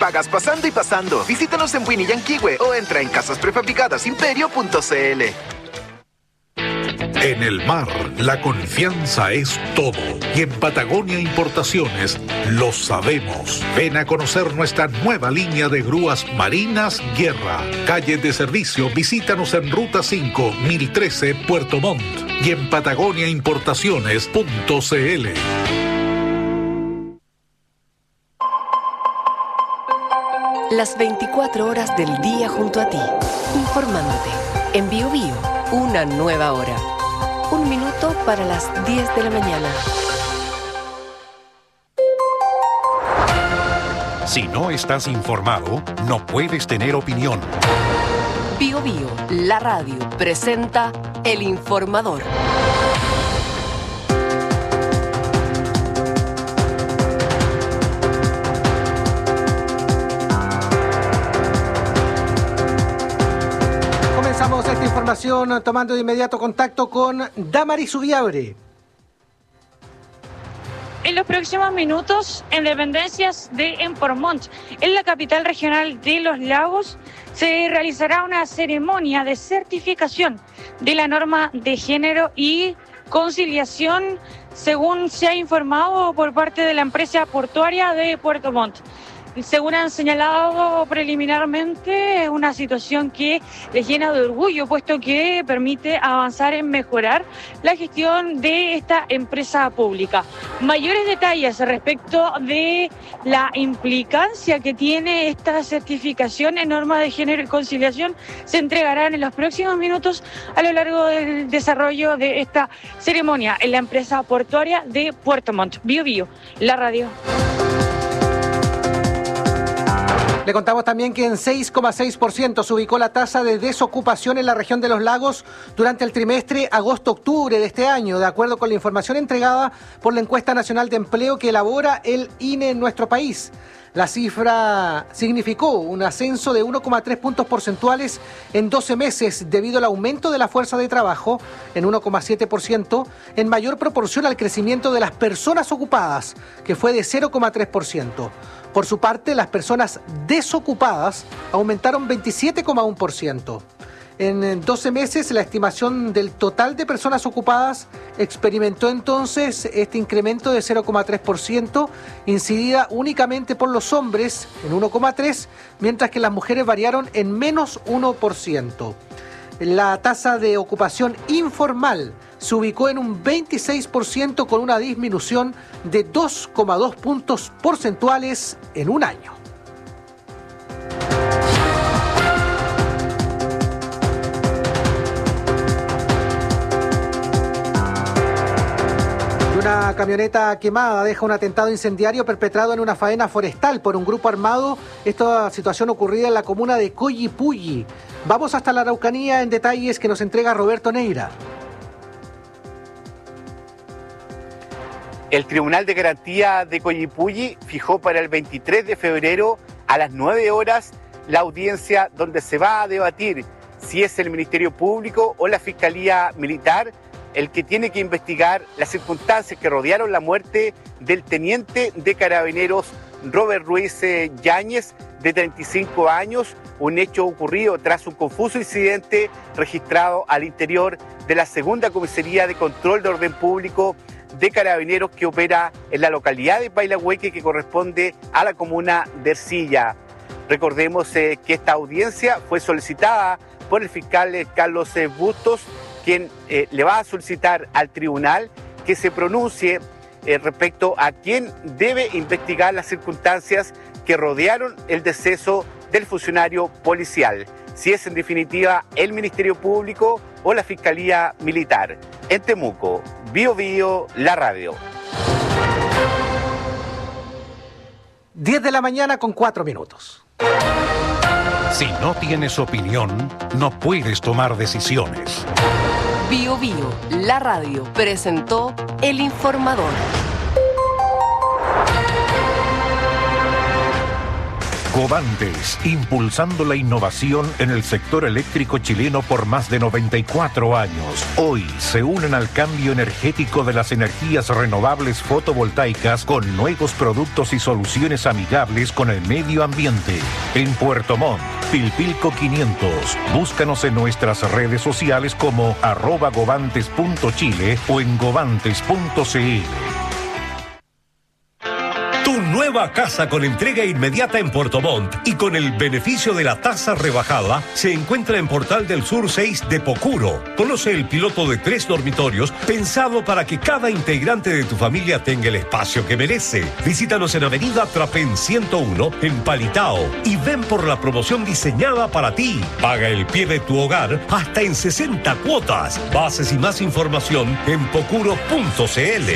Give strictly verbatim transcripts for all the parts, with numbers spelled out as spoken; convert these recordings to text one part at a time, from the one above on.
pagas pasando y pasando. Visítanos en Winnie Yanquihue o entra en casas prefabricadas imperio punto c l. En el mar, la confianza es todo. Y en Patagonia Importaciones lo sabemos. Ven a conocer nuestra nueva línea de grúas marinas Guerra. Calle de servicio, visítanos en Ruta cinco, mil trece, Puerto Montt. Y en patagonia importaciones punto c l. Las veinticuatro horas del día junto a ti, informándote. En Bio Bio, una nueva hora. Un minuto para las diez de la mañana. Si no estás informado, no puedes tener opinión. Bio Bio, la radio, presenta El Informador. Esta información tomando de inmediato contacto con Damaris Ubiabre. En los próximos minutos, en dependencias de en Puerto Montt, en la capital regional de Los Lagos, se realizará una ceremonia de certificación de la norma de género y conciliación, según se ha informado por parte de la empresa portuaria de Puerto Montt. Según han señalado preliminarmente, es una situación que les llena de orgullo, puesto que permite avanzar en mejorar la gestión de esta empresa pública. Mayores detalles respecto de la implicancia que tiene esta certificación en norma de género y conciliación se entregarán en los próximos minutos a lo largo del desarrollo de esta ceremonia en la empresa portuaria de Puerto Montt. Bio Bio, la radio. Le contamos también que en seis coma seis por ciento se ubicó la tasa de desocupación en la región de Los Lagos durante el trimestre agosto-octubre de este año, de acuerdo con la información entregada por la Encuesta Nacional de Empleo que elabora el I N E en nuestro país. La cifra significó un ascenso de uno coma tres puntos porcentuales en doce meses debido al aumento de la fuerza de trabajo en uno coma siete por ciento, en mayor proporción al crecimiento de las personas ocupadas, que fue de cero coma tres por ciento. Por su parte, las personas desocupadas aumentaron veintisiete coma uno por ciento. En doce meses, la estimación del total de personas ocupadas experimentó entonces este incremento de cero coma tres por ciento, incidida únicamente por los hombres en uno coma tres por ciento, mientras que las mujeres variaron en menos uno por ciento. La tasa de ocupación informal se ubicó en un veintiséis por ciento con una disminución de dos coma dos puntos porcentuales en un año. Una camioneta quemada deja un atentado incendiario perpetrado en una faena forestal por un grupo armado. Esta situación ocurrida en la comuna de Coyipulli. Vamos hasta la Araucanía en detalles que nos entrega Roberto Neira. El Tribunal de Garantía de Coyipulli fijó para el veintitrés de febrero a las nueve horas la audiencia donde se va a debatir si es el Ministerio Público o la Fiscalía Militar el que tiene que investigar las circunstancias que rodearon la muerte del teniente de carabineros Robert Ruiz eh, Yáñez, de treinta y cinco años, un hecho ocurrido tras un confuso incidente registrado al interior de la segunda Comisaría de Control de Orden Público de Carabineros que opera en la localidad de Pailahueque, que corresponde a la comuna de Ercilla. Recordemos eh, que esta audiencia fue solicitada por el fiscal eh, Carlos eh, Bustos, quien eh, le va a solicitar al tribunal que se pronuncie eh, respecto a quién debe investigar las circunstancias que rodearon el deceso del funcionario policial, si es en definitiva el Ministerio Público o la Fiscalía Militar. En Temuco, Bio Bio, la radio. diez de la mañana con cuatro minutos. Si no tienes opinión, no puedes tomar decisiones. Bio Bio, la radio, presentó El Informador. Govantes, impulsando la innovación en el sector eléctrico chileno por más de noventa y cuatro años. Hoy se unen al cambio energético de las energías renovables fotovoltaicas con nuevos productos y soluciones amigables con el medio ambiente. En Puerto Montt, Pilpilco quinientos. Búscanos en nuestras redes sociales como arroba govantes punto chile o en govantes punto cl. Tu nueva casa con entrega inmediata en Puerto Montt y con el beneficio de la tasa rebajada se encuentra en Portal del Sur seis de Pocuro. Conoce el piloto de tres dormitorios pensado para que cada integrante de tu familia tenga el espacio que merece. Visítanos en Avenida Trapén ciento uno en Palitao y ven por la promoción diseñada para ti. Paga el pie de tu hogar hasta en sesenta cuotas. Bases y más información en pocuro punto cl.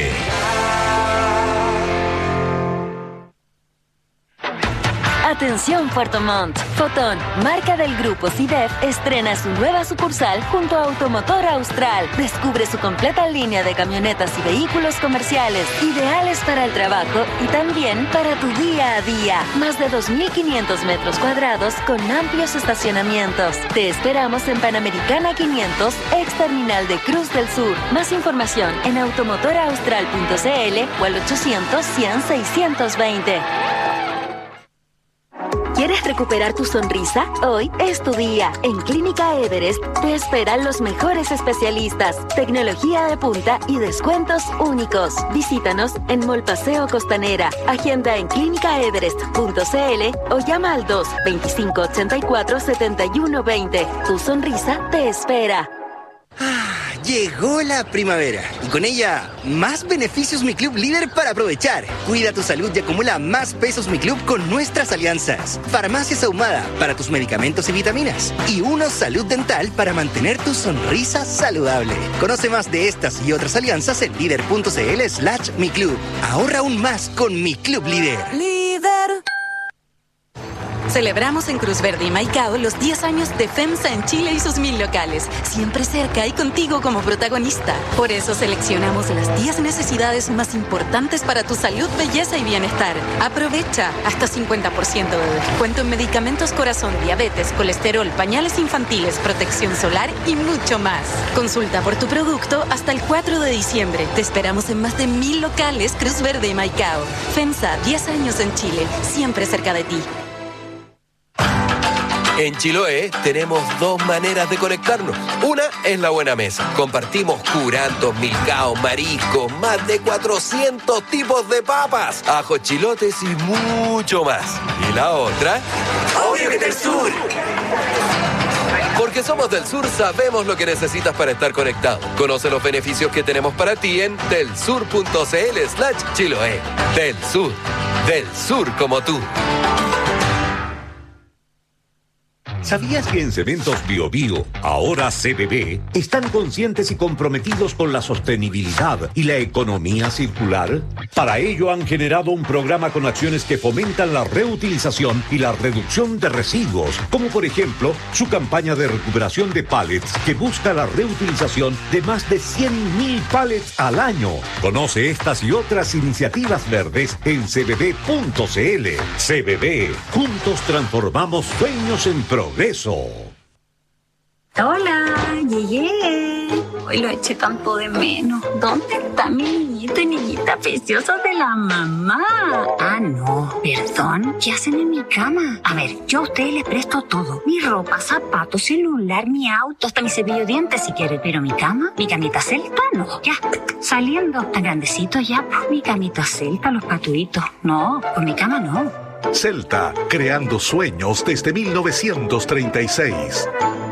Atención Puerto Montt. Fotón, marca del grupo CIDEF, estrena su nueva sucursal junto a Automotor Austral. Descubre su completa línea de camionetas y vehículos comerciales, ideales para el trabajo y también para tu día a día. Más de dos mil quinientos metros cuadrados con amplios estacionamientos. Te esperamos en Panamericana quinientos, ex terminal de Cruz del Sur. Más información en automotor austral punto cl o al ochocientos cien seiscientos veinte. ¿Quieres recuperar tu sonrisa? Hoy es tu día. En Clínica Everest te esperan los mejores especialistas, tecnología de punta y descuentos únicos. Visítanos en Mall Paseo Costanera. Agenda en clínica everest punto cl o llama al dos veinticinco ochenta y cuatro setenta y uno veinte. Tu sonrisa te espera. Ah, llegó la primavera y con ella más beneficios Mi Club Líder para aprovechar. Cuida tu salud y acumula más pesos Mi Club con nuestras alianzas. Farmacias Ahumada para tus medicamentos y vitaminas y Uno Salud Dental para mantener tu sonrisa saludable. Conoce más de estas y otras alianzas en líder punto cl slash Mi Club. Ahorra aún más con Mi Club Líder. Líder. Celebramos en Cruz Verde y Maicao los diez años de FEMSA en Chile y sus mil locales, siempre cerca y contigo como protagonista. Por eso seleccionamos las diez necesidades más importantes para tu salud, belleza y bienestar. Aprovecha hasta cincuenta por ciento de descuento en medicamentos corazón, diabetes, colesterol, pañales infantiles, protección solar y mucho más. Consulta por tu producto hasta el cuatro de diciembre. Te esperamos en más de mil locales Cruz Verde y Maicao. FEMSA, diez años en Chile, siempre cerca de ti. En Chiloé tenemos dos maneras de conectarnos. Una es la buena mesa. Compartimos curantos, milcaos, mariscos, más de cuatrocientos tipos de papas, ajos, chilotes y mucho más. Y la otra... ¡Obvio que del sur! Porque somos del sur, sabemos lo que necesitas para estar conectado. Conoce los beneficios que tenemos para ti en delsur punto cl slash Chiloé. Del sur. Del sur como tú. ¿Sabías que en Cementos Biobío, ahora C B B, están conscientes y comprometidos con la sostenibilidad y la economía circular? Para ello han generado un programa con acciones que fomentan la reutilización y la reducción de residuos, como por ejemplo su campaña de recuperación de pallets que busca la reutilización de más de cien mil pallets al año. Conoce estas y otras iniciativas verdes en c b b punto cl. C B B, juntos transformamos sueños en progreso. Hola, llegué. Hoy lo eché tanto de menos. ¿Dónde está mi niñito y niñita preciosa de la mamá? Ah, no, perdón. ¿Qué hacen en mi cama? A ver, yo a ustedes les presto todo. Mi ropa, zapatos, celular, mi auto, hasta mi cepillo de dientes si quieren. Pero mi cama, mi camita celta, no. Ya, saliendo. Tan grandecito ya, pues, mi camita celta, los patuitos. No, pues mi cama no. Celta, creando sueños desde mil novecientos treinta y seis.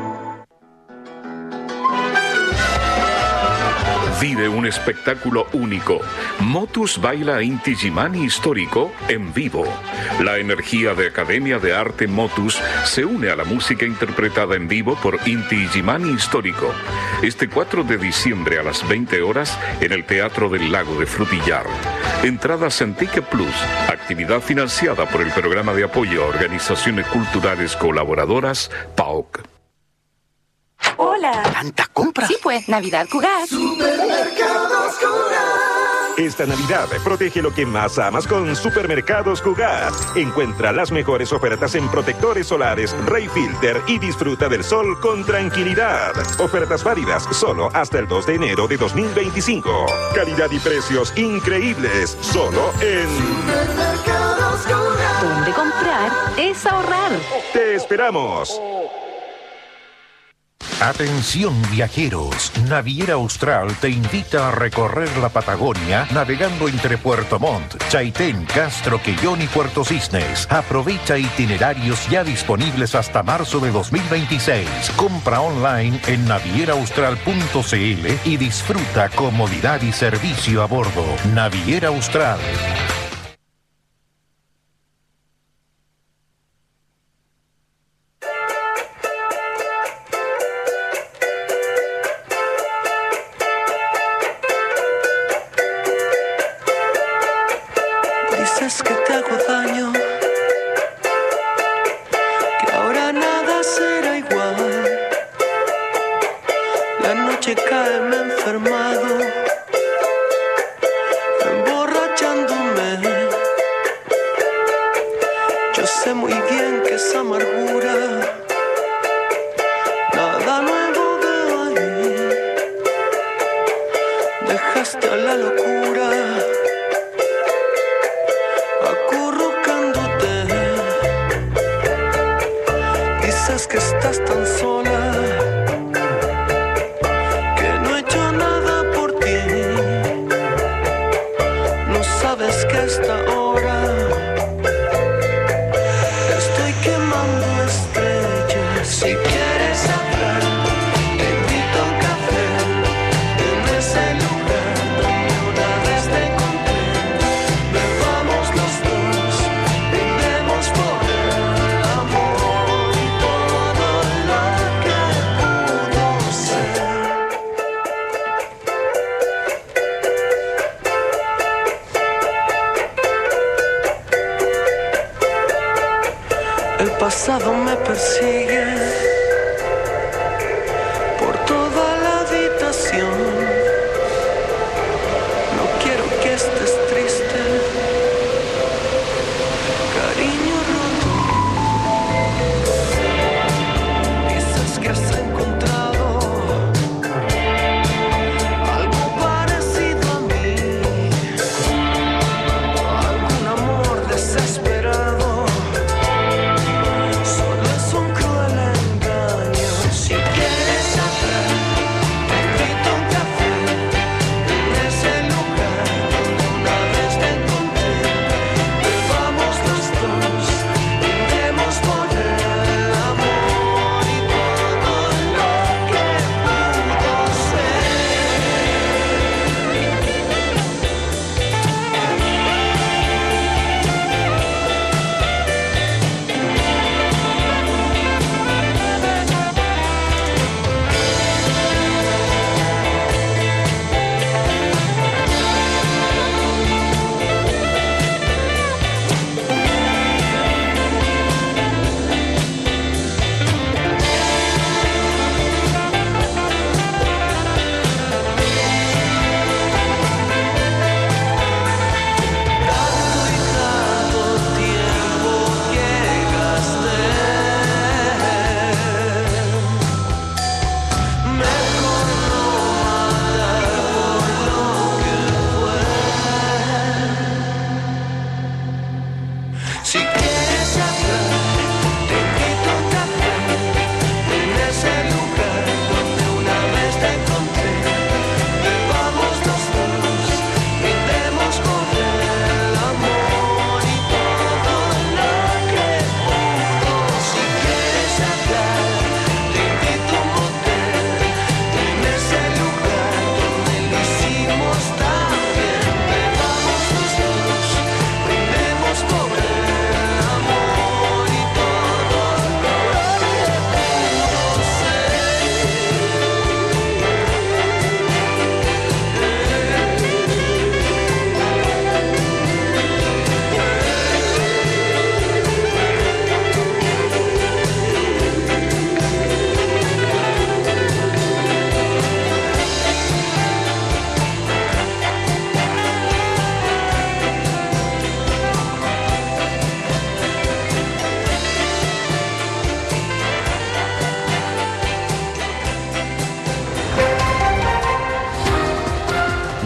Vive un espectáculo único. Motus baila Inti Gimani histórico en vivo. La energía de Academia de Arte Motus se une a la música interpretada en vivo por Inti Gimani histórico. Este cuatro de diciembre a las veinte horas en el Teatro del Lago de Frutillar. Entradas en Ticket Plus, actividad financiada por el Programa de Apoyo a Organizaciones Culturales Colaboradoras, P A O C. Hola. ¿Tanta compra? Sí, pues, Navidad Cugat. Supermercados Cugat. Esta Navidad, protege lo que más amas con Supermercados Jugar. Encuentra las mejores ofertas en protectores solares Ray Filter y disfruta del sol con tranquilidad. Ofertas válidas solo hasta el dos de enero de dos mil veinticinco. Calidad y precios increíbles solo en Supermercados Jugar. Donde comprar es ahorrar. Te esperamos. Atención viajeros, Naviera Austral te invita a recorrer la Patagonia navegando entre Puerto Montt, Chaitén, Castro, Quellón y Puerto Cisnes. Aprovecha itinerarios ya disponibles hasta marzo de dos mil veintiséis. Compra online en naviera austral punto c l y disfruta comodidad y servicio a bordo. Naviera Austral. Dices que te hago daño, que ahora nada será igual. La noche cae, me he enfermado, emborrachándome. Yo sé muy bien que esa amargura nada nuevo veo ahí. Dejaste a la locura acurrucándote. Dices que estás tan sola, que no he hecho nada por ti. No sabes que a esta hora estoy quemando estrellas. Si quieres hablar, te invito a un café en ese lugar donde una vez te encontré. Bebamos los dos, brindemos por el amor y todo lo que pudo ser. El pasado me persigue por toda la habitación. No quiero que estés triste, cariño roto. Dices que has encontrado algo parecido a mí, algún amor desesperado. Solo es un cruel engaño.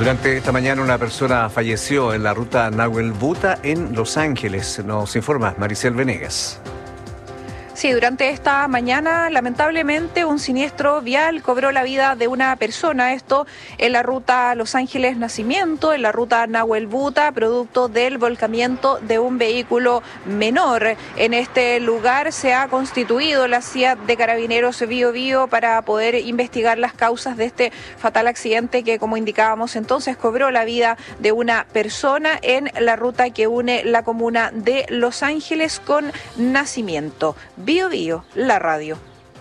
Durante esta mañana una persona falleció en la ruta Nahuel Buta en Los Ángeles. Nos informa Maricel Venegas. Sí, durante esta mañana, lamentablemente, un siniestro vial cobró la vida de una persona. Esto en la ruta Los Ángeles Nacimiento, en la ruta Nahuel Buta, producto del volcamiento de un vehículo menor. En este lugar se ha constituido la C I A D de Carabineros Bío Bío para poder investigar las causas de este fatal accidente que, como indicábamos entonces, cobró la vida de una persona en la ruta que une la comuna de Los Ángeles con Nacimiento. Bío Bío, la radio.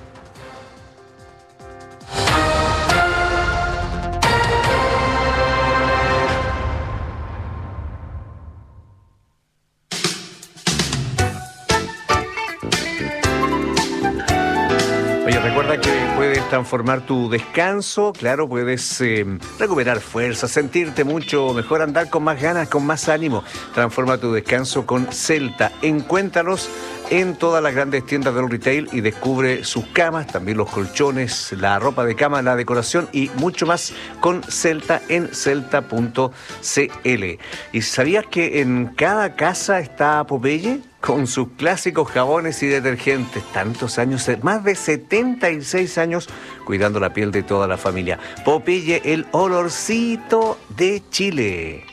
Oye, recuerda que puedes transformar tu descanso, claro, puedes eh, recuperar fuerza, sentirte mucho mejor, andar con más ganas, con más ánimo. Transforma tu descanso con Celta. Encuéntralos en todas las grandes tiendas del retail y descubre sus camas, también los colchones, la ropa de cama, la decoración y mucho más con Celta en celta punto c l. ¿Y sabías que en cada casa está Popeye? Con sus clásicos jabones y detergentes, tantos años, más de setenta y seis años, cuidando la piel de toda la familia. Popeye, el olorcito de Chile.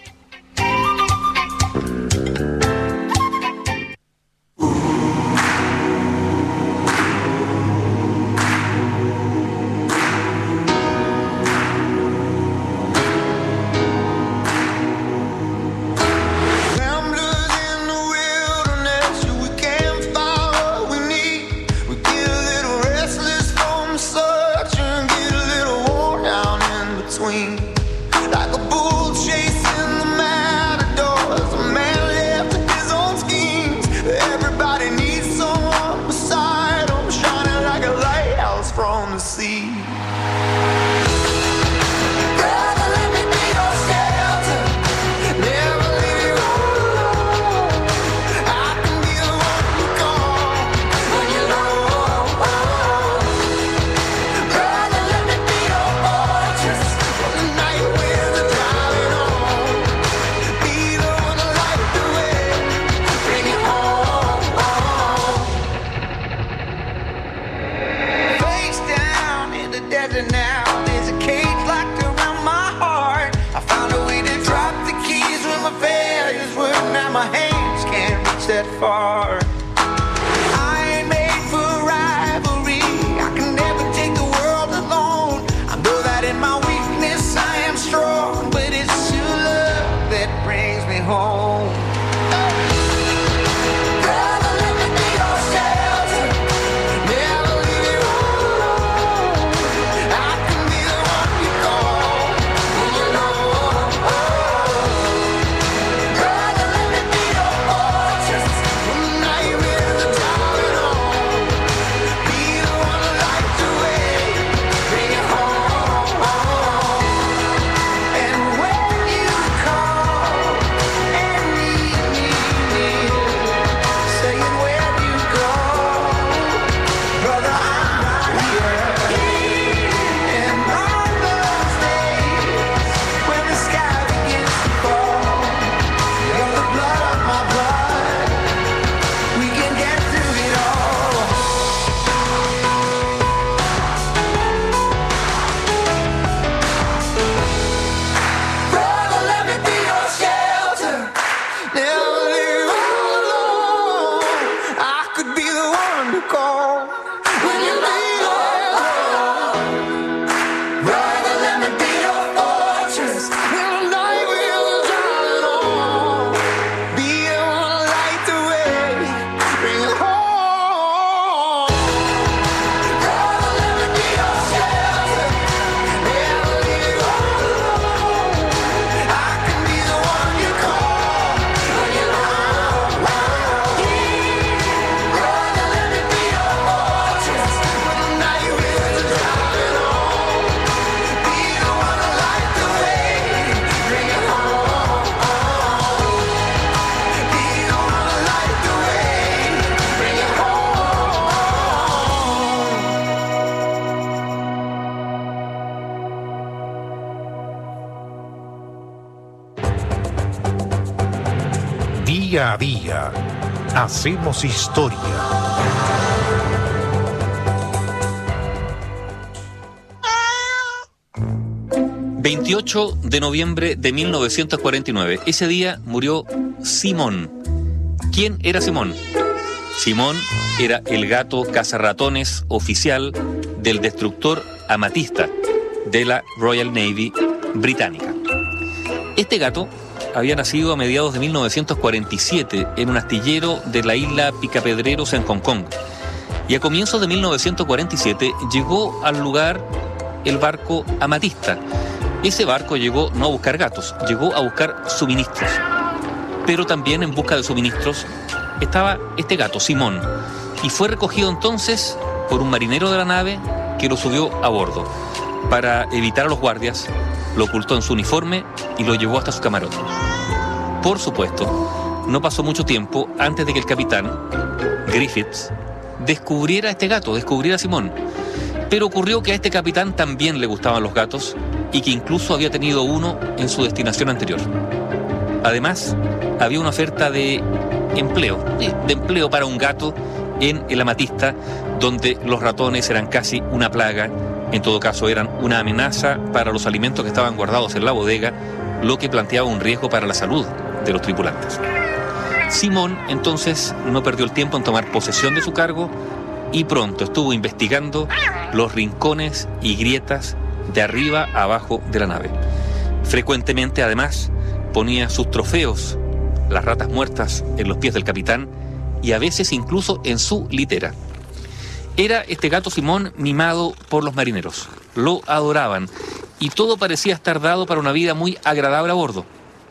Like a bull chasing the matadors, a man left to his own schemes. Everybody needs someone beside him, shining like a lighthouse from the sea. Brother, let me be your shelter, never leave you alone. I can be the one you call when you're low. Brother, let me be your fortress on the night winds are driving on. Be the one to light the way, bring it home. Face down in the desert now, there's a cage locked around my heart. I found a way to drop the keys when my failures were. Now my hands can't reach that far. I ain't made for rivalry, I can never take the world alone. I know that in my weakness I am strong, but it's your love that brings me home. Brother, let me be your shelter, never leave you alone. I can be the one you call when you're low. Brother, let me be your fortress when the night winds are driving on. Be the one to light the way, bring it home. And when you call and need me near, saying where you go, brother, I'm right here. And on those days when the sky begins to fall, you're the blood of my blood, we can get through it all. Brother, let me be your shelter, never leave you alone. I could be the one to call when you need help. Brother, let me be your fortress when the night winds are driving on. Be the one to light the way, bring it home. Brother, let me be your shelter, never leave you alone. I can be the one you call when you're low. Brother, let me be your fortress Día a día hacemos historia. veintiocho de noviembre de mil novecientos cuarenta y nueve. Ese día murió Simón. ¿Quién era Simón? Simón era el gato cazarratones oficial del destructor Amatista de la Royal Navy británica. Este gato había nacido a mediados de mil novecientos cuarenta y siete en un astillero de la isla Picapedreros en Hong Kong. Y a comienzos de mil novecientos cuarenta y siete llegó al lugar el barco Amatista. Ese barco llegó no a buscar gatos, llegó a buscar suministros. Pero también en busca de suministros estaba este gato, Simón, y fue recogido entonces por un marinero de la nave que lo subió a bordo. Para evitar a los guardias, lo ocultó en su uniforme y lo llevó hasta su camarote. Por supuesto, no pasó mucho tiempo antes de que el capitán, Griffiths, descubriera a este gato, descubriera a Simón. Pero ocurrió que a este capitán también le gustaban los gatos y que incluso había tenido uno en su destinación anterior. Además, había una oferta de empleo, de empleo para un gato en el Amatista, donde los ratones eran casi una plaga, en todo caso eran una amenaza para los alimentos que estaban guardados en la bodega, lo que planteaba un riesgo para la salud de los tripulantes. Simón entonces no perdió el tiempo en tomar posesión de su cargo y pronto estuvo investigando los rincones y grietas de arriba a abajo de la nave. Frecuentemente, además, ponía sus trofeos, las ratas muertas, en los pies del capitán y a veces incluso en su litera. Era este gato Simón mimado por los marineros. Lo adoraban y todo parecía estar dado para una vida muy agradable a bordo.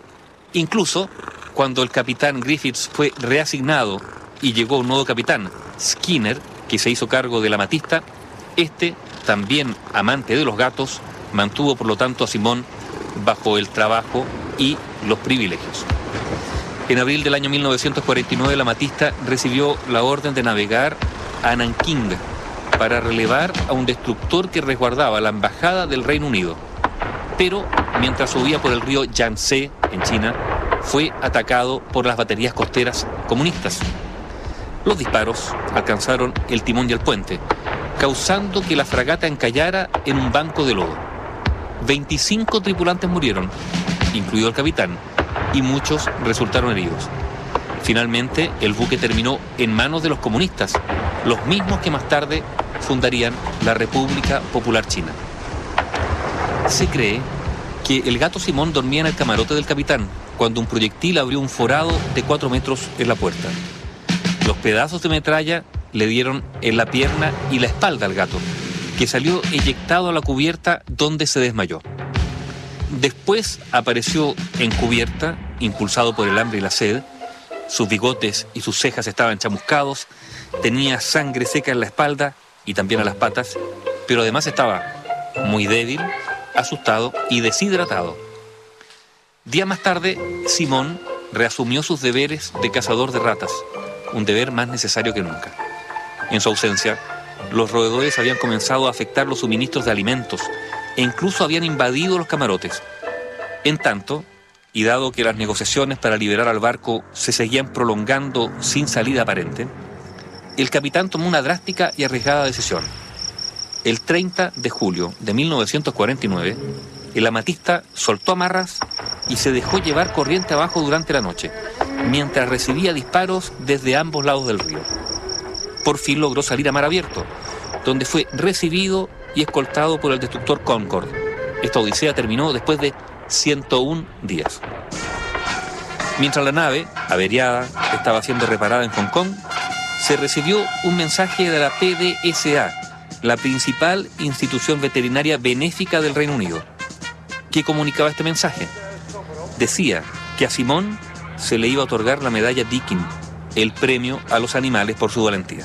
Incluso cuando el capitán Griffiths fue reasignado y llegó un nuevo capitán, Skinner, que se hizo cargo del Amatista, este, también amante de los gatos, mantuvo por lo tanto a Simón bajo el trabajo y los privilegios. En abril del año mil novecientos cuarenta y nueve, el Amatista recibió la orden de navegar a Nankín para relevar a un destructor que resguardaba la embajada del Reino Unido. Pero, mientras subía por el río Yangtze, en China, fue atacado por las baterías costeras comunistas. Los disparos alcanzaron el timón y el puente, causando que la fragata encallara en un banco de lodo. veinticinco tripulantes murieron, incluido el capitán, y muchos resultaron heridos. Finalmente, el buque terminó en manos de los comunistas, los mismos que más tarde fundarían la República Popular China. Se cree que el gato Simón dormía en el camarote del capitán cuando un proyectil abrió un forado de cuatro metros en la puerta. Los pedazos de metralla le dieron en la pierna y la espalda al gato, que salió eyectado a la cubierta donde se desmayó. Después apareció en cubierta, impulsado por el hambre y la sed. Sus bigotes y sus cejas estaban chamuscados, tenía sangre seca en la espalda y también a las patas, pero además estaba muy débil, asustado y deshidratado. Días más tarde, Simón reasumió sus deberes de cazador de ratas, un deber más necesario que nunca. En su ausencia, los roedores habían comenzado a afectar los suministros de alimentos e incluso habían invadido los camarotes. En tanto, y dado que las negociaciones para liberar al barco se seguían prolongando sin salida aparente, el capitán tomó una drástica y arriesgada decisión. El treinta de julio de mil novecientos cuarenta y nueve, el Amatista soltó amarras y se dejó llevar corriente abajo durante la noche, mientras recibía disparos desde ambos lados del río. Por fin logró salir a mar abierto, donde fue recibido y escoltado por el destructor Concorde. Esta odisea terminó después de ciento un días. Mientras la nave, averiada, estaba siendo reparada en Hong Kong, se recibió un mensaje de la P D S A, la principal institución veterinaria benéfica del Reino Unido. ¿Qué comunicaba este mensaje? Decía que a Simón se le iba a otorgar la medalla Deakin, el premio a los animales por su valentía.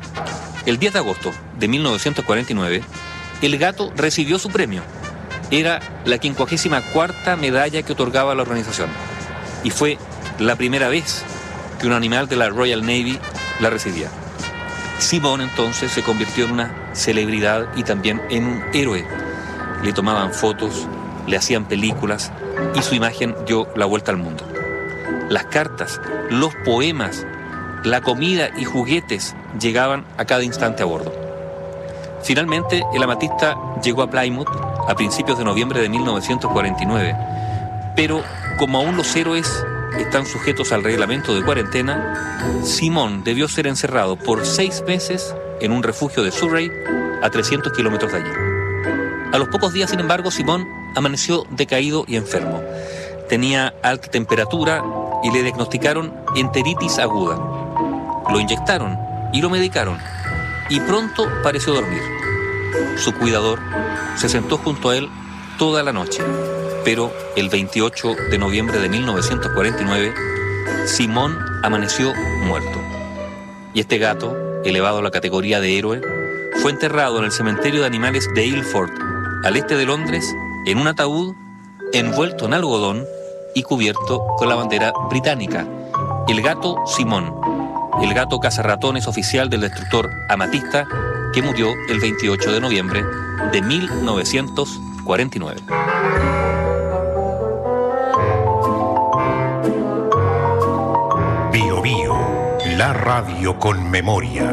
El diez de agosto de mil novecientos cuarenta y nueve, el gato recibió su premio. Era la quincuagésima cuarta medalla que otorgaba la organización y fue la primera vez que un animal de la Royal Navy la recibía. Simón entonces se convirtió en una celebridad y también en un héroe. Le tomaban fotos, le hacían películas y su imagen dio la vuelta al mundo. las cartas, los poemas, la comida y juguetes llegaban a cada instante a bordo. Finalmente, el Amatista llegó a Plymouth a principios de noviembre de mil novecientos cuarenta y nueve, pero como aún los héroes están sujetos al reglamento de cuarentena, Simón debió ser encerrado por seis meses en un refugio de Surrey, a trescientos kilómetros de allí. A los pocos días, sin embargo, Simón amaneció decaído y enfermo. Tenía alta temperatura y le diagnosticaron enteritis aguda. Lo inyectaron y lo medicaron, y pronto pareció dormir. Su cuidador se sentó junto a él toda la noche, pero el veintiocho de noviembre de mil novecientos cuarenta y nueve, Simón amaneció muerto. Y este gato, elevado a la categoría de héroe, fue enterrado en el cementerio de animales de Ilford, al este de Londres, en un ataúd envuelto en algodón y cubierto con la bandera británica. El gato Simón, el gato cazarratones oficial del destructor Amatista, que murió el veintiocho de noviembre de mil novecientos cuarenta y nueve. Bio Bio, la radio con memoria.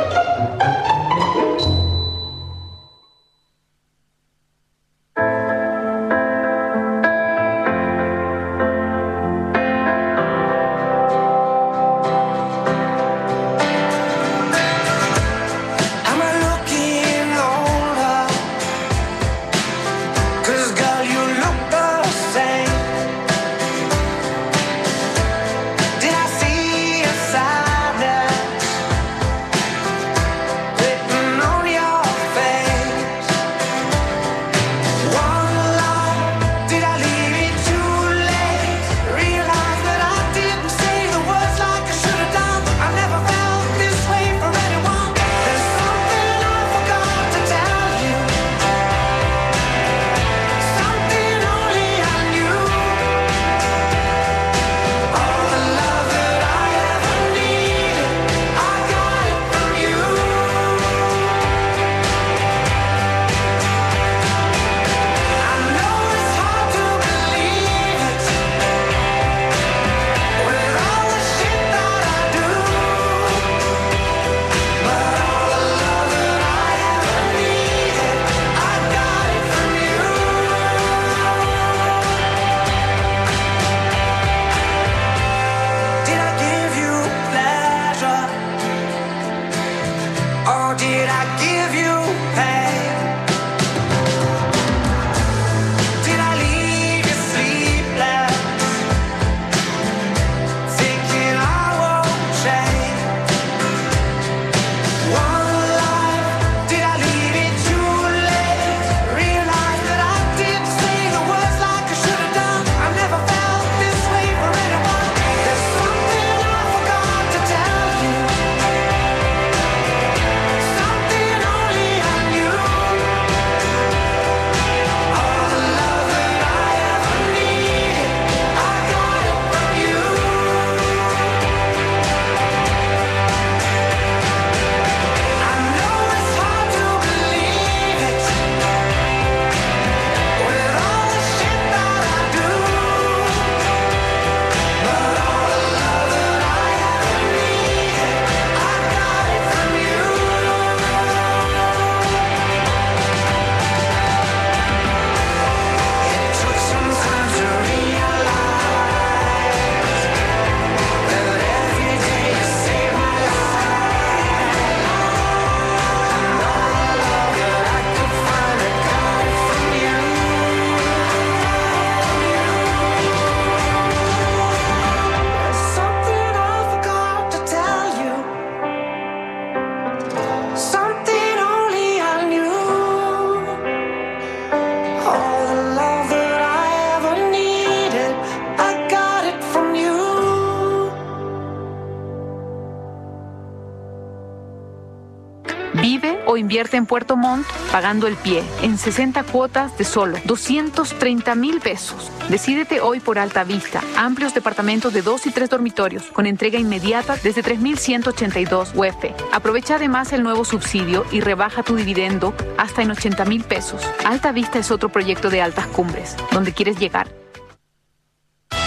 Vive o invierte en Puerto Montt pagando el pie en sesenta cuotas de solo doscientos treinta mil pesos. Decídete hoy por Alta Vista. Amplios departamentos de dos y tres dormitorios con entrega inmediata desde tres mil ciento ochenta y dos U F. Aprovecha además el nuevo subsidio y rebaja tu dividendo hasta en ochenta mil pesos. Alta Vista es otro proyecto de Altas Cumbres, donde quieres llegar. El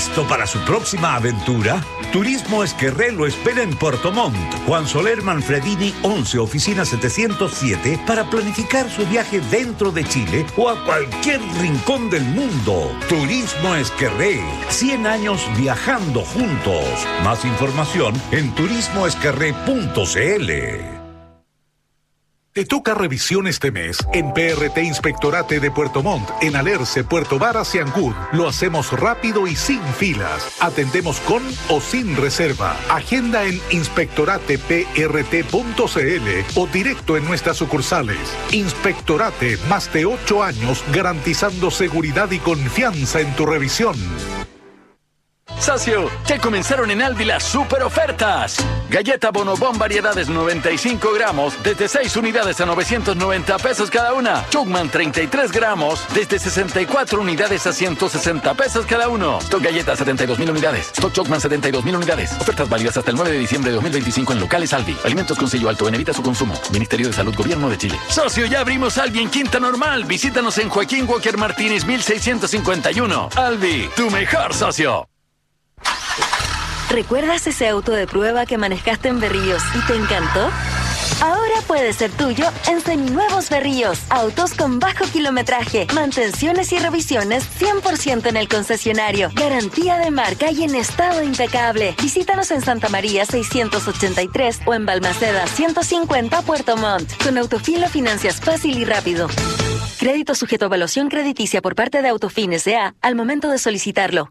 ¿Listo para su próxima aventura? Turismo Esquerré lo espera en Puerto Montt. Juan Soler Manfredini once, oficina setecientos siete, para planificar su viaje dentro de Chile o a cualquier rincón del mundo. Turismo Esquerré, cien años viajando juntos. Más información en turismo esquerré punto c l. Te toca revisión este mes en P R T Inspectorate de Puerto Montt, en Alerce, Puerto Varas y Ancud. Lo hacemos rápido y sin filas. Atendemos con o sin reserva. Agenda en inspectorate p r t punto c l o directo en nuestras sucursales. Inspectorate, más de ocho años garantizando seguridad y confianza en tu revisión. Socio, ya comenzaron en Aldi las super ofertas. Galleta Bonobón variedades noventa y cinco gramos desde seis unidades a novecientos noventa pesos cada una. Chugman treinta y tres gramos desde sesenta y cuatro unidades a ciento sesenta pesos cada uno. Stock Galleta setenta y dos mil unidades. Stock Chugman setenta y dos mil unidades. Ofertas válidas hasta el nueve de diciembre de dos mil veinticinco en locales Aldi. Alimentos con sello alto en evita su consumo. Ministerio de Salud, Gobierno de Chile. Socio, ya abrimos Aldi en Quinta Normal. Visítanos en Joaquín Walker Martínez mil seiscientos cincuenta y uno. Aldi, tu mejor socio. ¿Recuerdas ese auto de prueba que manejaste en Berríos y te encantó? Ahora puede ser tuyo en seminuevos Berríos. Autos con bajo kilometraje, mantenciones y revisiones cien por ciento en el concesionario. Garantía de marca y en estado impecable. Visítanos en Santa María seiscientos ochenta y tres o en Balmaceda ciento cincuenta Puerto Montt. Con Autofin lo financias fácil y rápido. Crédito sujeto a evaluación crediticia por parte de Autofin S A al momento de solicitarlo.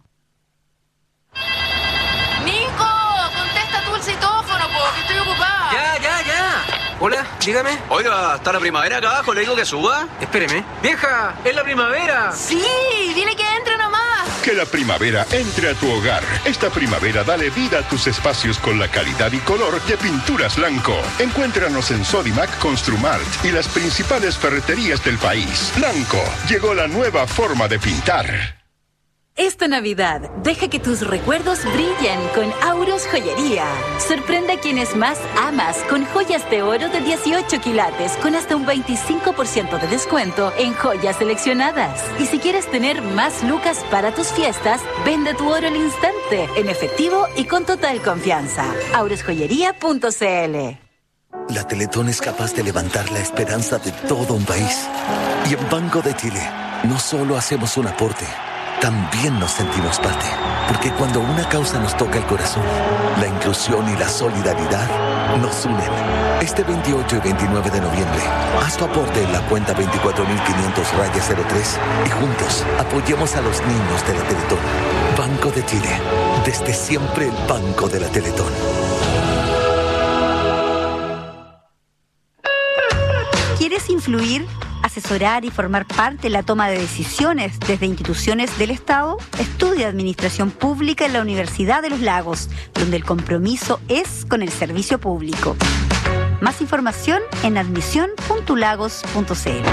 Ya, ya, ya. Hola, dígame. Oiga, ¿está la primavera acá abajo? ¿Le digo que suba? Espéreme. ¡Vieja! ¡Es la primavera! Sí, dile que entre nomás. Que la primavera entre a tu hogar. Esta primavera dale vida a tus espacios con la calidad y color de Pinturas Blanco. Encuéntranos en Sodimac, Construmart y las principales ferreterías del país. Blanco, llegó la nueva forma de pintar. Esta Navidad, deja que tus recuerdos brillen con Auros Joyería. Sorprende a quienes más amas con joyas de oro de dieciocho quilates con hasta un veinticinco por ciento de descuento en joyas seleccionadas. Y si quieres tener más lucas para tus fiestas, vende tu oro al instante, en efectivo y con total confianza. auros joyería punto c l. La Teletón es capaz de levantar la esperanza de todo un país. Y en Banco de Chile, no solo hacemos un aporte, también nos sentimos parte, porque cuando una causa nos toca el corazón, la inclusión y la solidaridad nos unen. Este veintiocho y veintinueve de noviembre, haz tu aporte en la cuenta veinticuatro mil quinientos cero tres y juntos apoyemos a los niños de la Teletón. Banco de Chile, desde siempre el Banco de la Teletón. ¿Quieres influir, asesorar y formar parte de la toma de decisiones desde instituciones del Estado? Estudia Administración Pública en la Universidad de los Lagos, donde el compromiso es con el servicio público. Más información en admisión punto lagos punto c l.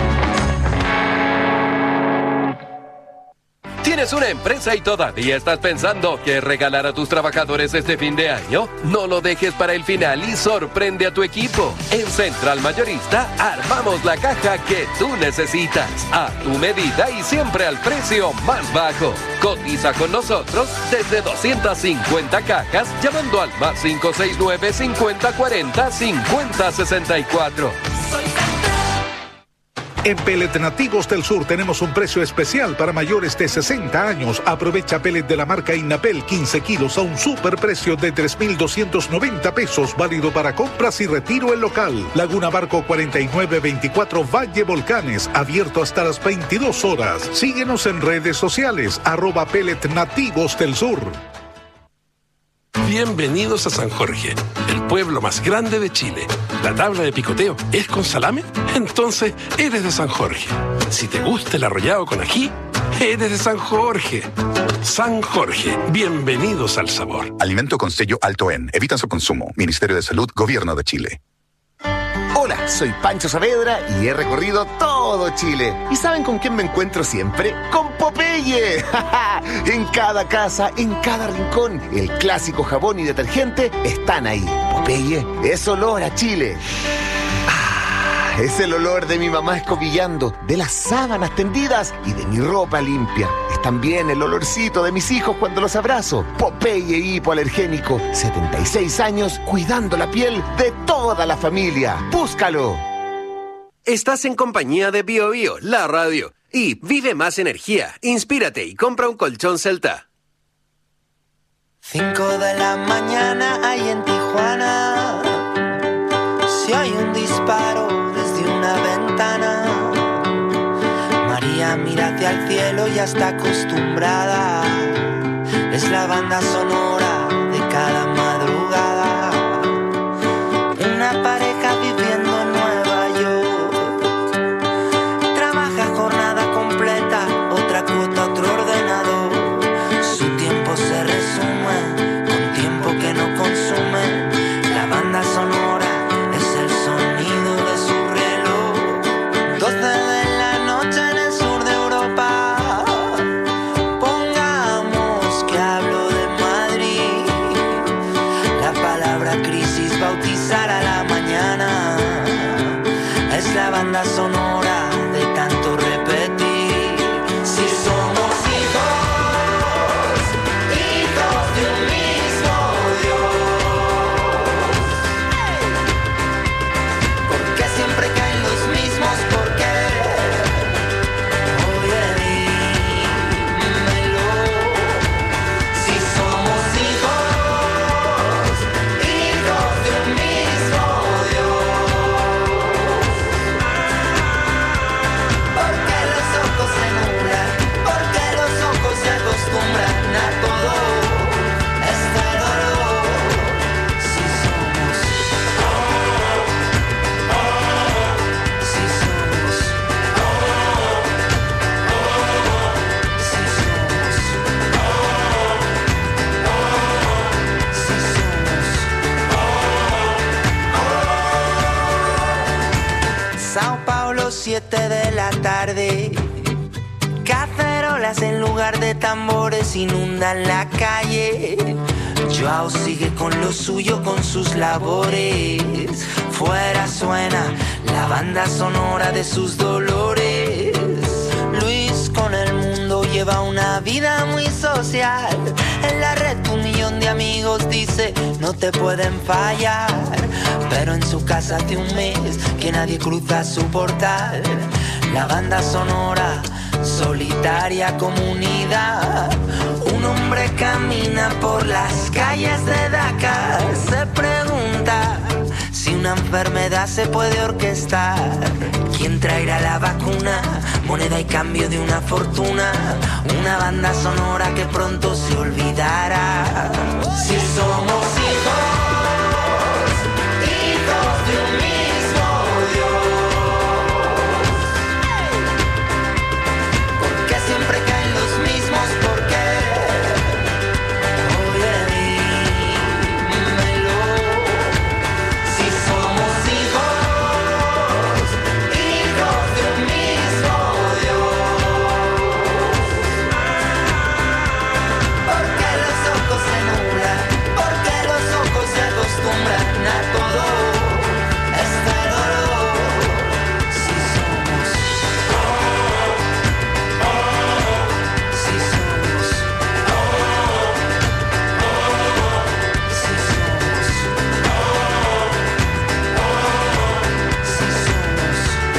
¿Tienes una empresa y todavía estás pensando qué regalar a tus trabajadores este fin de año? No lo dejes para el final y sorprende a tu equipo. En Central Mayorista armamos la caja que tú necesitas, a tu medida y siempre al precio más bajo. Cotiza con nosotros desde doscientas cincuenta cajas llamando al más cinco seis nueve, cincuenta cuarenta, cincuenta sesenta y cuatro. En Pellet Nativos del Sur tenemos un precio especial para mayores de sesenta años. Aprovecha pellet de la marca Innapel quince kilos a un superprecio de tres mil doscientos noventa pesos, válido para compras y retiro en local. Laguna Barco cuarenta y nueve veinticuatro Valle Volcanes, abierto hasta las veintidós horas. Síguenos en redes sociales, arroba Pellet Nativos del Sur. Bienvenidos a San Jorge, el pueblo más grande de Chile. ¿La tabla de picoteo es con salame? Entonces eres de San Jorge. Si te gusta el arrollado con ají, eres de San Jorge. San Jorge, bienvenidos al sabor. Alimento con sello alto en. Evita su consumo. Ministerio de Salud, Gobierno de Chile. Hola, soy Pancho Saavedra y he recorrido todo Chile. ¿Y saben con quién me encuentro siempre? ¡Con Popeye! En cada casa, en cada rincón, el clásico jabón y detergente están ahí. Popeye es olor a Chile. Ah, es el olor de mi mamá escobillando, de las sábanas tendidas y de mi ropa limpia. También el olorcito de mis hijos cuando los abrazo. Popeye hipoalergénico. setenta y seis años cuidando la piel de toda la familia. ¡Búscalo! Estás en compañía de Bio Bio, la radio. Y vive más energía, inspírate y compra un colchón Celta. Cinco de la mañana hay en Tijuana. Si hay un disparo desde una ventana, María mira hacia el cielo y ya está acostumbrada. Es la banda sonora de cada madrugada. Una pareja viviendo en Nueva York. Trabaja jornada completa, otra cuota, otro ordenador. Su tiempo se resume con tiempo que no consume. La banda sonora es el sonido de su reloj. doce de la noche en el sur de Europa. Pongamos que hablo de Madrid. La palabra crisis bautizará la mañana. Es la banda sonora de tanto repetir. Si somos hijos, hijos de un mismo Dios. ¿Por qué siempre caen los mismos? ¿Por qué? Oye, dímelo. Si somos hijos, hijos de un mismo Dios. ¿Por qué los ojos se nublan? ¿Por qué los ojos se acostumbran a todo este dolor? Si somos, si somos, si somos, si somos. Sao Paulo, siete de la tarde. Cacerolas en lugar de tambores inundan la calle. Joao sigue con lo suyo, con sus labores. Fuera suena la banda sonora de sus dolores. Luis con el mundo lleva una vida muy social. En la red un millón de amigos dice no te pueden fallar. Pero en su casa hace un mes que nadie cruza su portal. La banda sonora, solitaria comunidad. Un hombre camina por las calles de Dakar. Se pregunta si una enfermedad se puede orquestar. ¿Quién traerá la vacuna? Moneda y cambio de una fortuna. Una banda sonora que pronto se olvidará. Si somos hijos, hijos de un mismo Dios. ¿Por qué siempre caen los mismos? ¿Por qué? Oye, dímelo. Si somos hijos, hijos de un mismo Dios. ¿Por qué los ojos se nublan? ¿Por qué los ojos se acostumbran a todo este dolor? Si somos, si somos, si somos, si somos.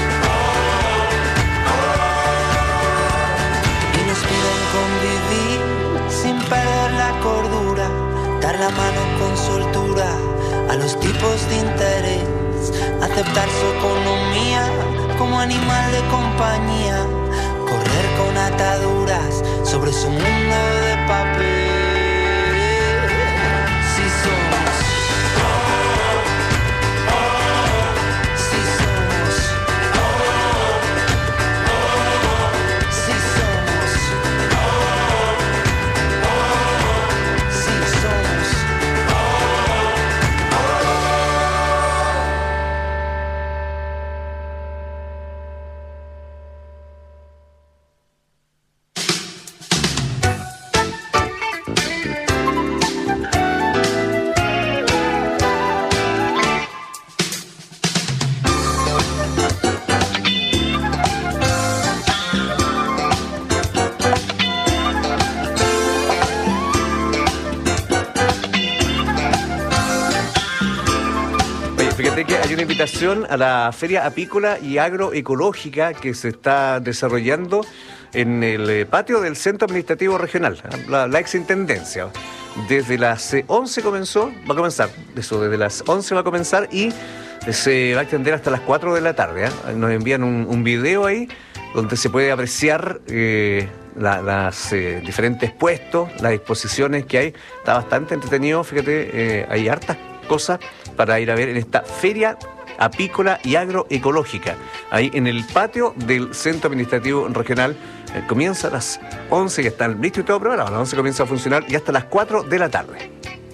Y nos piden convivir sin perder la cordura, dar la mano con soltura a los tipos de interés, aceptar su economía como animal de compañía, correr con ataduras sobre su mundo de papel. Si somos, si somos, si somos, si somos. invitación a la Feria Apícola y Agroecológica que se está desarrollando en el eh, patio del Centro Administrativo Regional, la, la exintendencia. Desde las once comenzó, va a comenzar, eso, desde las once va a comenzar y se va a extender hasta las cuatro de la tarde. ¿eh? Nos envían un, un video ahí donde se puede apreciar eh, la, las eh, diferentes puestos, las exposiciones que hay. Está bastante entretenido, fíjate, eh, hay hartas cosas para ir a ver en esta Feria Apícola y Agroecológica, ahí en el patio del Centro Administrativo Regional. Eh, comienza a las once, ya está listo y todo preparado. A las once comienza a funcionar y hasta las cuatro de la tarde.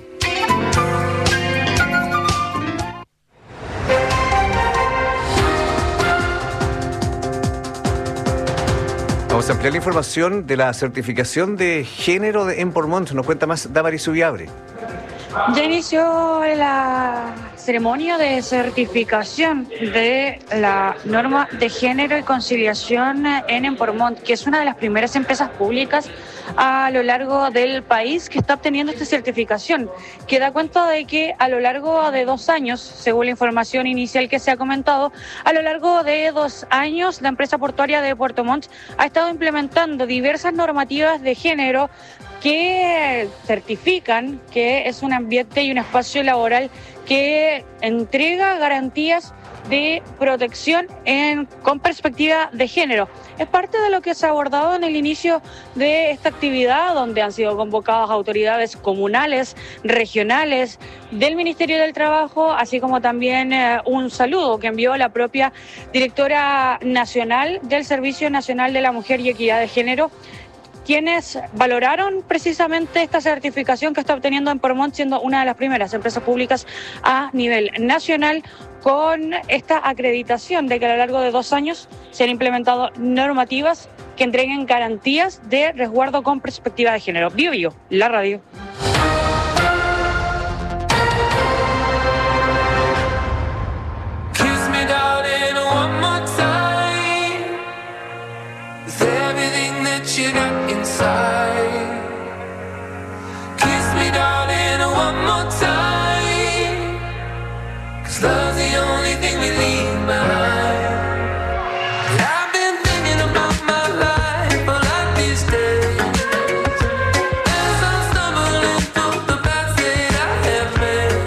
Vamos a ampliar la información de la certificación de género de en Portmont. Nos cuenta más Damaris Subiabre. Ya inició la ceremonia de certificación de la norma de género y conciliación en En Portmont, que es una de las primeras empresas públicas a lo largo del país que está obteniendo esta certificación, que da cuenta de que a lo largo de dos años, según la información inicial que se ha comentado, a lo largo de dos años la empresa portuaria de Puerto Montt ha estado implementando diversas normativas de género que certifican que es un ambiente y un espacio laboral que entrega garantías de protección en, con perspectiva de género. Es parte de lo que se ha abordado en el inicio de esta actividad, donde han sido convocadas autoridades comunales, regionales, del Ministerio del Trabajo, así como también eh, un saludo que envió la propia directora nacional del Servicio Nacional de la Mujer y Equidad de Género, quienes valoraron precisamente esta certificación que está obteniendo en Portmont, siendo una de las primeras empresas públicas a nivel nacional con esta acreditación de que a lo largo de dos años se han implementado normativas que entreguen garantías de resguardo con perspectiva de género. Bio Bio, la radio. You got inside. Kiss me, darling, one more time. 'Cause love's the only thing we leave behind. And I've been thinking about my life all like these days, as I'm stumbling through the paths that I have made,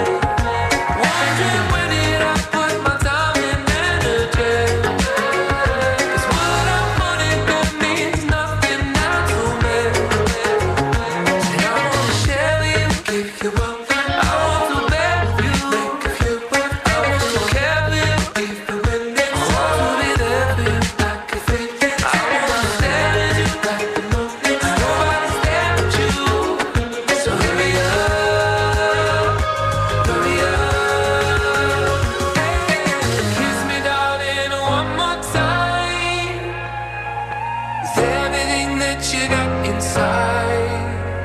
wondering where did I put my time and energy. 'Cause what I'm wanting to means nothing now to me. And I wanna share with you, give you up. I want to bear with you, make a few words. I want to care with you, even when it's hard to be there for you, like a fake. I wanna stare at you like the moon. Nobody's there but you. So hurry up, hurry up. Kiss me, darling, one more time. With everything that you got inside.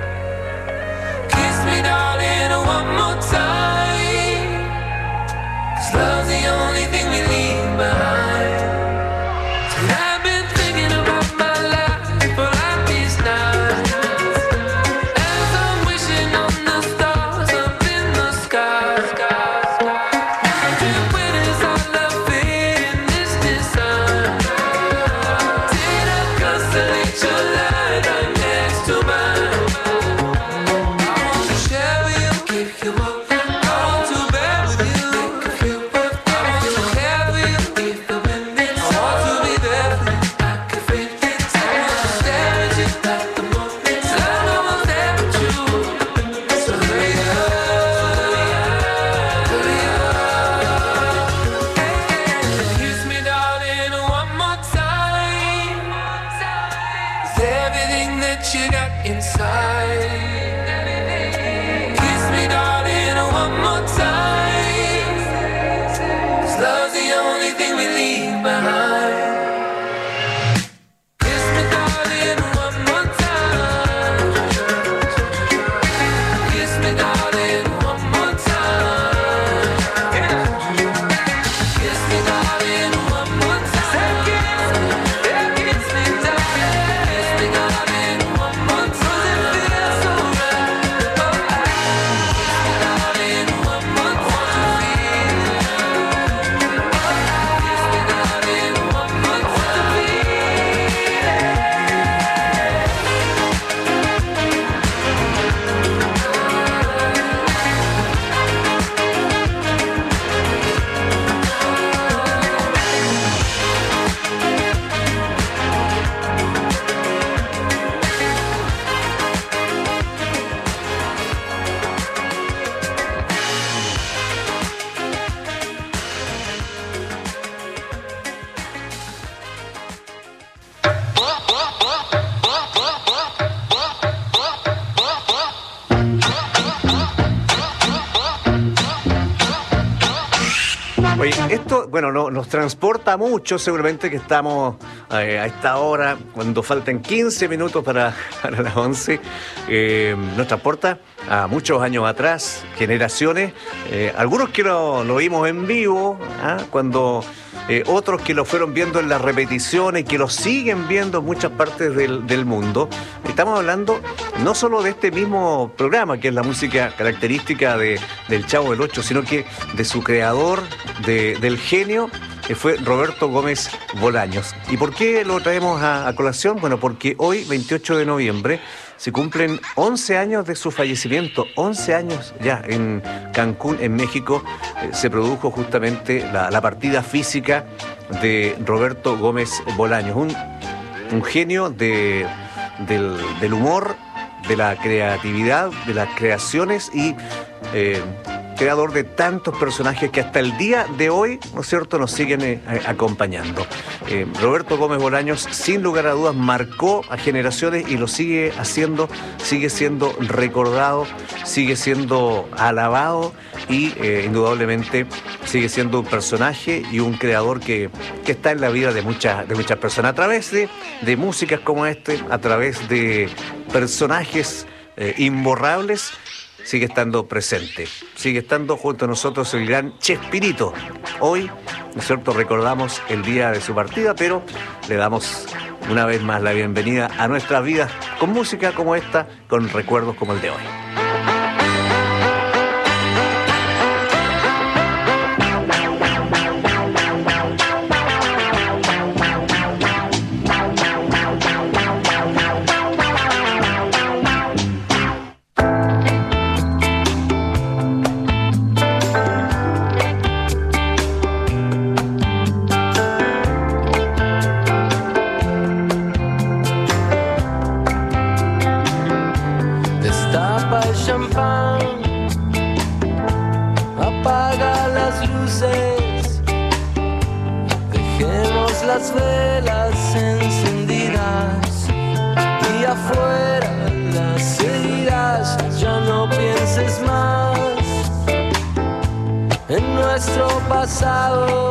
Kiss me, darling, one more time. 'Cause love's the only thing we leave behind. And I've been thinking about my life for like these nights, as I'm wishing on the stars up in the sky. Wondering where does our love fit in this design? Did a constellation lie right next to mine? I want to share with you, give you up. I want to bear with you, make a few words. I want to care with you, even when it's hard to be there for you, like a fake. I want to stare at you like the moon. I know I'm there with you. So hurry up, hurry up. Kiss me, darling, one more time. With everything that you got inside. Kiss me, darling, one more time. 'Cause love's the only thing we leave behind. Kiss me, darling, one more time. Kiss me, darling, one more time. Kiss me, darling, one more time. Kiss me, darling, kiss me, darling, one more time. It feels so right. Kiss me, darling, one more time. Esto, bueno, no, nos transporta mucho, seguramente que estamos eh, a esta hora, cuando faltan quince minutos para, para las once, eh, nos transporta a muchos años atrás, generaciones, eh, algunos que lo, lo vimos en vivo, ¿ah? cuando eh, otros que lo fueron viendo en las repeticiones, que lo siguen viendo en muchas partes del, del mundo. Estamos hablando no solo de este mismo programa, que es la música característica de, del Chavo del Ocho, sino que de su creador, de, del genio, que fue Roberto Gómez Bolaños. ¿Y por qué lo traemos a, a colación? Bueno, porque hoy, veintiocho de noviembre, se cumplen once años de su fallecimiento, once años ya en Cancún, en México, eh, se produjo justamente la, la partida física de Roberto Gómez Bolaños, un, un genio de, del, del humor, de la creatividad, de las creaciones y eh, creador de tantos personajes que hasta el día de hoy, ¿no es cierto?, nos siguen eh, acompañando. Eh, Roberto Gómez Bolaños, sin lugar a dudas, marcó a generaciones y lo sigue haciendo, sigue siendo recordado, sigue siendo alabado y eh, indudablemente sigue siendo un personaje y un creador que, que está en la vida de muchas, de muchas personas a través de, de músicas como este, a través de personajes eh, imborrables. Sigue estando presente, sigue estando junto a nosotros el gran Chespirito. Hoy, ¿no es cierto?, recordamos el día de su partida, pero le damos una vez más la bienvenida a nuestras vidas con música como esta, con recuerdos como el de hoy. Las velas encendidas y afuera las heridas, ya no pienses más en nuestro pasado,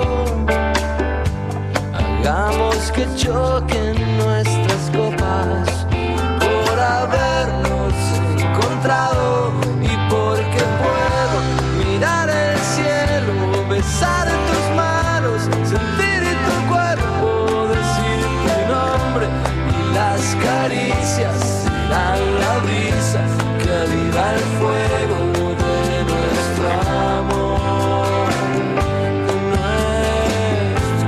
hagamos que choquen nuestras copas por habernos encontrado y porque puedo mirar el cielo, besar tus manos, sentir tu cuerpo, decir tu nombre y las caricias serán la brisa que aviva el fuego de nuestro amor, de nuestro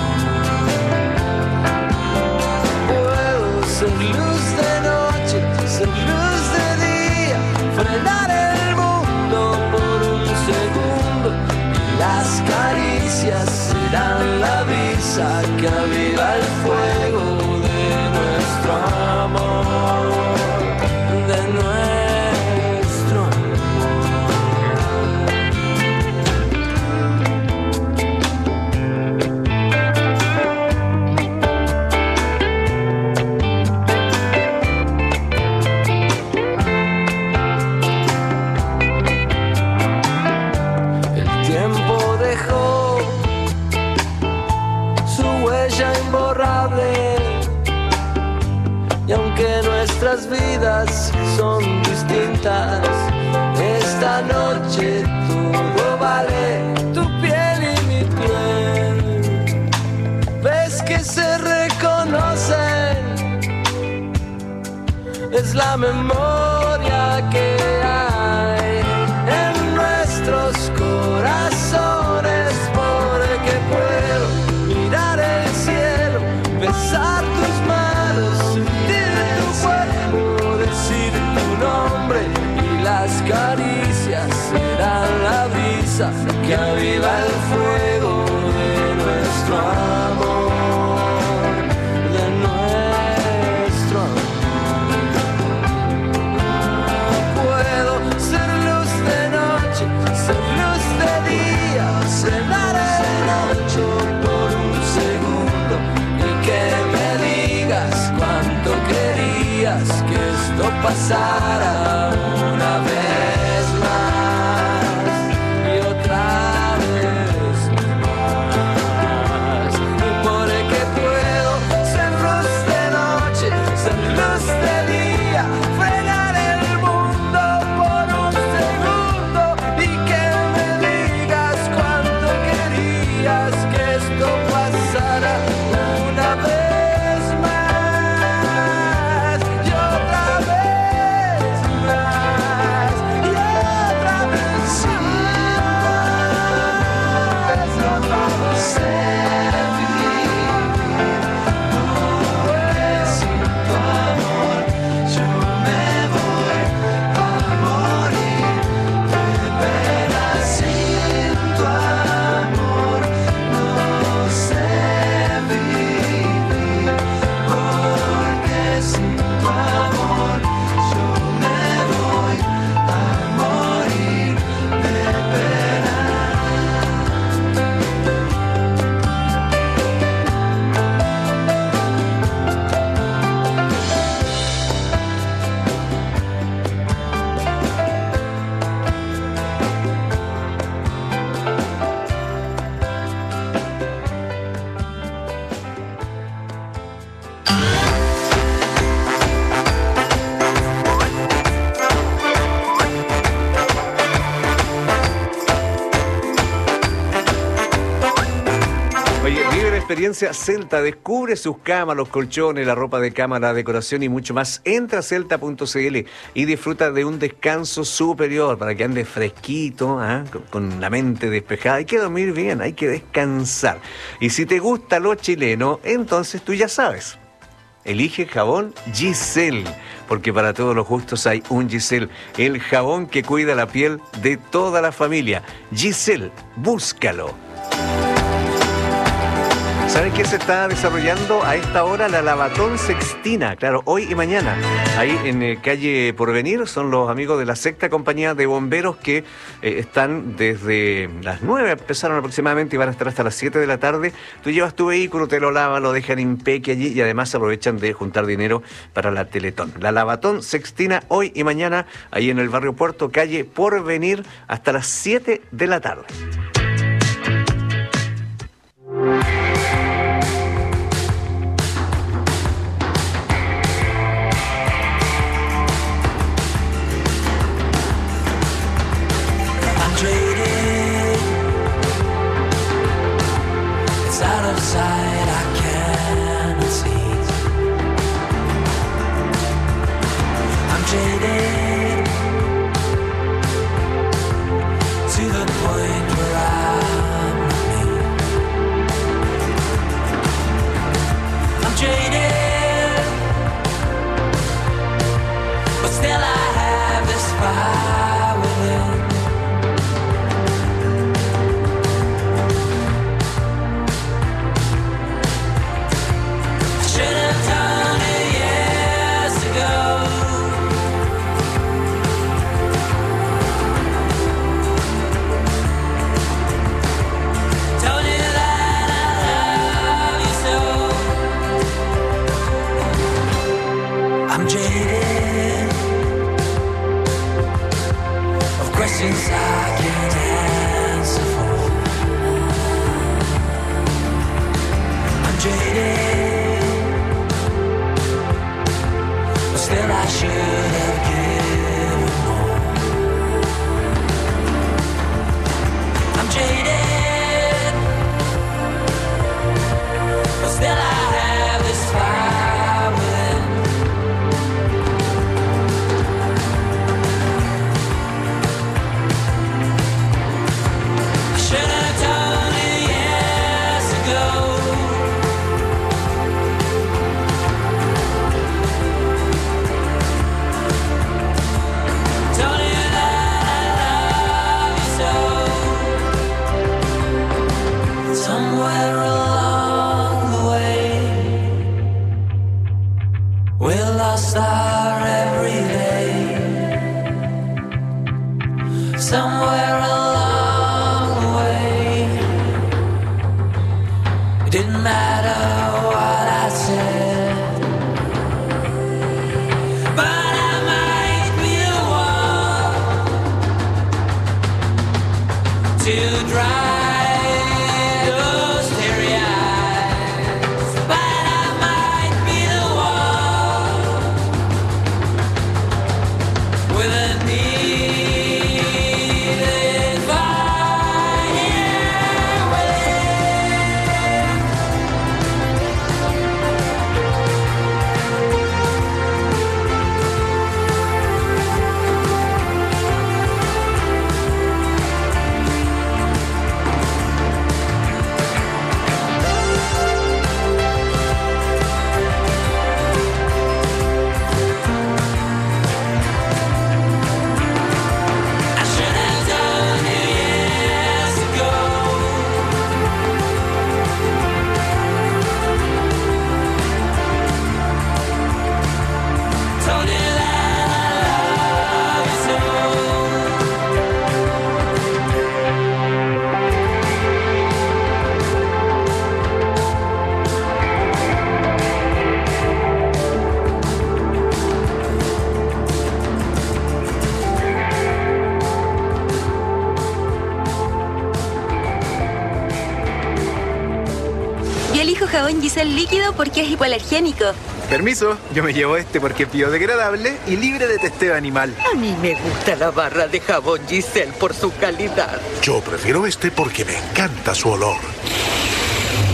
amor. Puedo ser luz de noche, ser luz de día, frenar el mundo por un segundo y las caricias serán la brisa que aviva el fuego de nuestro amor, de nuestro El tiempo dejó imborrable y aunque nuestras vidas son distintas, esta noche todo vale, tu piel y mi piel, ves que se reconocen, es la memoria que hay en nuestros corazones, porque puedo mirar el cielo, besar tus manos, sentir tu cuerpo, decir tu nombre y las caricias serán la brisa que aviva el fuego de nuestro amor, de nuestro amor. Puedo ser luz de noche, ser luz de día, cenar el ancho por un segundo y que me digas cuánto querías que esto pasara una vez más y otra vez más. experiencia Celta. Descubre sus camas, los colchones, la ropa de cama, la decoración y mucho más. Entra a celta punto c l y disfruta de un descanso superior para que andes fresquito, ¿eh? con, con la mente despejada. Hay que dormir bien, hay que descansar. Y si te gusta lo chileno, entonces tú ya sabes. Elige jabón Giselle, porque para todos los gustos hay un Giselle, el jabón que cuida la piel de toda la familia. Giselle, búscalo. ¿Saben qué se está desarrollando a esta hora? La Lavatón Sextina, claro, hoy y mañana. Ahí en eh, calle Porvenir son los amigos de la sexta compañía de bomberos que eh, están desde las nueve, empezaron aproximadamente y van a estar hasta las siete de la tarde. Tú llevas tu vehículo, te lo lavan, lo dejan impeque allí y además aprovechan de juntar dinero para la Teletón. La Lavatón Sextina hoy y mañana ahí en el barrio Puerto, calle Porvenir, hasta las siete de la tarde. Jabón Giselle líquido porque es hipoalergénico. Permiso, yo me llevo este porque es biodegradable y libre de testeo animal. A mí me gusta la barra de jabón Giselle por su calidad. Yo prefiero este porque me encanta su olor.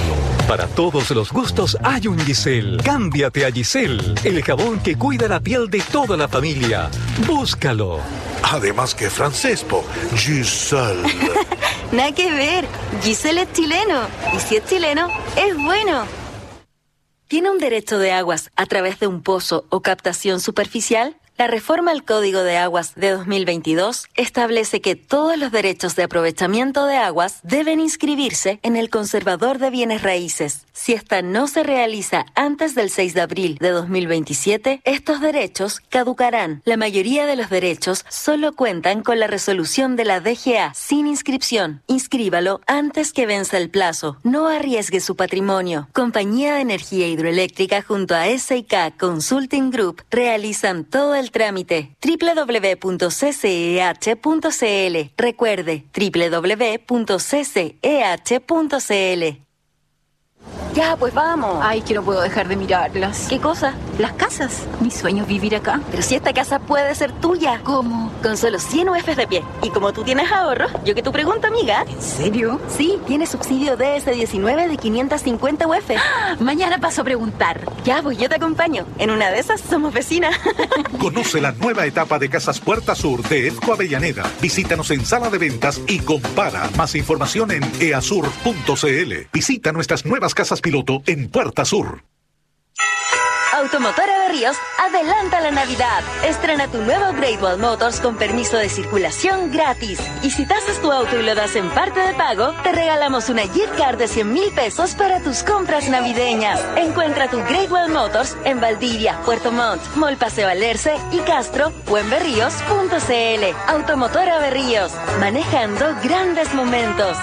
Para todos los gustos hay un Giselle. Cámbiate a Giselle, el jabón que cuida la piel de toda la familia. Búscalo. Además que francés, po. Giselle. Nada que ver. Giselle es chileno. Y si es chileno, es bueno. ¿Tiene un derecho de aguas a través de un pozo o captación superficial? La reforma al Código de Aguas de dos mil veintidós establece que todos los derechos de aprovechamiento de aguas deben inscribirse en el Conservador de Bienes Raíces. Si esta no se realiza antes del seis de abril de dos mil veintisiete, estos derechos caducarán. La mayoría de los derechos solo cuentan con la resolución de la D G A sin inscripción. Inscríbalo antes que venza el plazo. No arriesgue su patrimonio. Compañía de Energía Hidroeléctrica junto a S I K Consulting Group realizan todo el trámite. doble u doble u doble u punto c c e h punto c l. Recuerde, doble u doble u doble u punto c c e h punto c l. Ya, pues vamos. Ay, que no puedo dejar de mirarlas. ¿Qué cosa? Las casas. Mi sueño es vivir acá. Pero si esta casa puede ser tuya. ¿Cómo? Con solo cien U Fs de pie. Y como tú tienes ahorros, yo que tu pregunta, amiga. ¿En serio? Sí, tiene subsidio D S diecinueve de quinientos cincuenta U F. ¡Ah! Mañana paso a preguntar. Ya, pues yo te acompaño. En una de esas somos vecinas. Conoce la nueva etapa de Casas Puerta Sur de EFCO Avellaneda. Visítanos en sala de ventas y compara. Más información en easur punto c l. Visita nuestras nuevas casas piloto en Puerta Sur. Automotora Berríos adelanta la Navidad. Estrena tu nuevo Great Wall Motors con permiso de circulación gratis. Y si tasas tu auto y lo das en parte de pago, te regalamos una gift card de cien mil pesos para tus compras navideñas. Encuentra tu Great Wall Motors en Valdivia, Puerto Montt, Mall Paseo Alerce y Castro o en berríos punto c l. Automotora Berríos, manejando grandes momentos.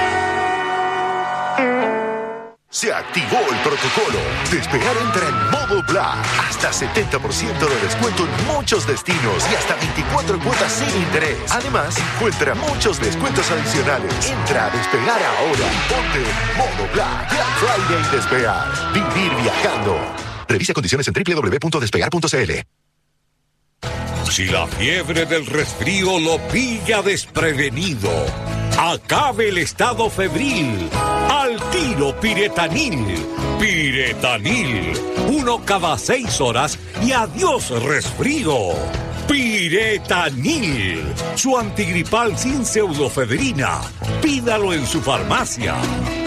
Se activó el protocolo. Despegar entra en modo Black. Hasta setenta por ciento de descuento en muchos destinos y hasta veinticuatro cuotas sin interés. Además, encuentra muchos descuentos adicionales. Entra a Despegar ahora y ponte modo Black. Black Friday Despegar. Vivir viajando. Revisa condiciones en doble u doble u doble u punto despegar punto c l. Si la fiebre del resfrío lo pilla desprevenido, acabe el estado febril. Al tiro Piretanil. Piretanil. Uno cada seis horas y adiós resfrío. Piretanil. Su antigripal sin pseudofedrina. Pídalo en su farmacia.